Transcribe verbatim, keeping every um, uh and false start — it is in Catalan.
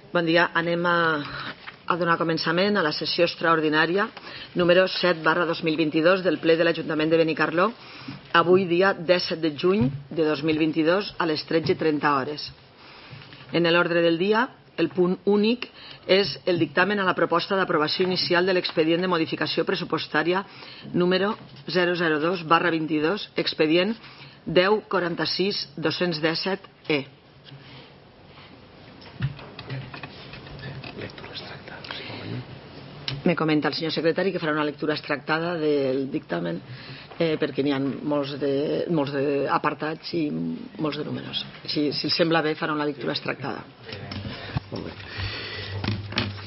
Bon dia. Anem a, a donar començament a la sessió extraordinària número set barra dos mil vint-i-dos del ple de l'Ajuntament de Benicarló, avui dia disset de juny de dos mil vint-i-dos a les tretze trenta hores. En l'ordre del dia, el punt únic és el dictamen a la proposta d'aprovació inicial de l'expedient de modificació pressupostària número zero zero dos barra vint-i-dos, expedient deu quaranta-sis dos-cents disset E. Me comenta el senyor secretari que farà una lectura extractada del dictamen eh, perquè n'hi ha molts, de, molts de apartats i molts de números. Si, si els sembla bé, farà una lectura extractada. Molt bé.